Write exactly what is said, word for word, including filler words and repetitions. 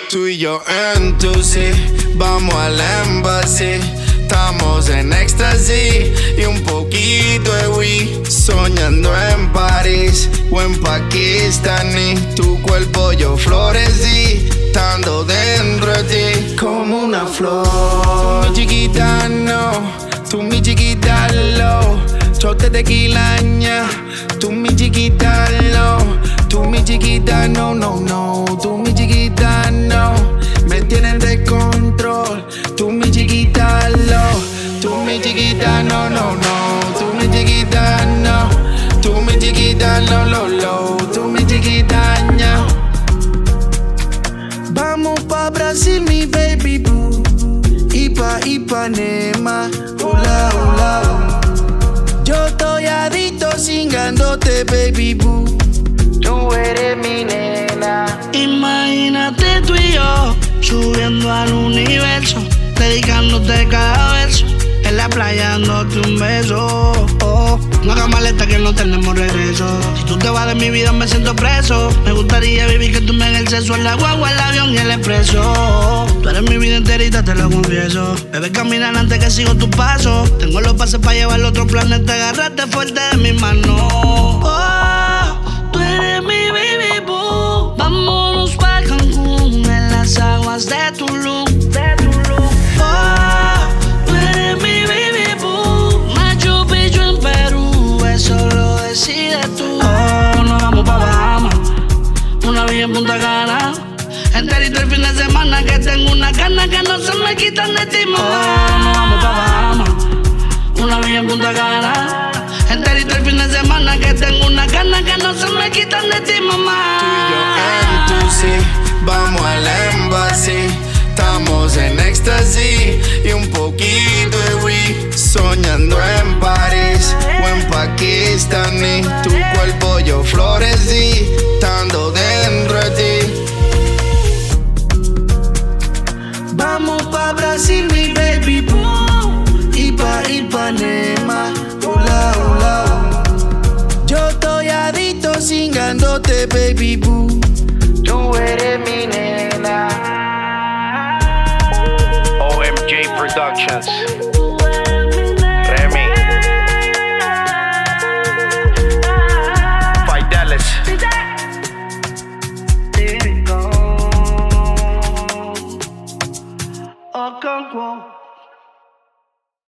Tú y yo en tu sí, vamos al embassy. Estamos en éxtasis y un poquito de weed. Soñando en París o en Pakistán. Y tu cuerpo yo florecí, estando dentro de ti como una flor. Tú mi chiquita no, tú mi chiquita low. Shot de tequilaña, tú mi chiquita no, tú mi chiquita no, no, no, tú mi chiquita no. Me tienen de control, tú mi chiquita low, tú mi chiquita no, no, no, tú mi chiquita no, tú mi chiquita no, lo, lo, tú mi chiquita ña. Vamos pa' Brasil, mi baby boo, y pa' Ipanema, hola, hola. Yo estoy adicto cingándote, baby boo. Tú eres mi nena. Imagínate tú y yo subiendo al universo, dedicándote cada verso, en la playa dándote un beso. Oh, no hagas maleta que no tenemos regreso. Si tú te vas de mi vida me siento preso. Me gustaría vivir que tú me hagas el sexo en la guagua, el avión y el expreso. Tú eres mi vida enterita, te lo confieso. Bebé, caminar antes que sigo tus pasos. Tengo los pases para llevar a otro planeta. Agárrate fuerte de mi mano. Oh, tú eres mi baby boo. Vámonos pa' Cancún, en las aguas de Tulum. De Tulum. Oh, tú eres mi baby boo. Machu Picchu en Perú, eso lo decides tú. Oh, nos vamos pa' Bahamas, una villa en Punta Cana. Enterito el fin de semana que tengo una gana que no se me quitan de ti, mamá. Oh, nos vamos pa' Bahamas, una villa en Punta Cana. Enterito el fin de semana que tengo una gana que no se me quitan de ti, mamá. Tú y yo en tu sí, vamos al embassy. Estamos en éxtasis y un poquito de weed. Soñando en París o en Pakistán. Y tú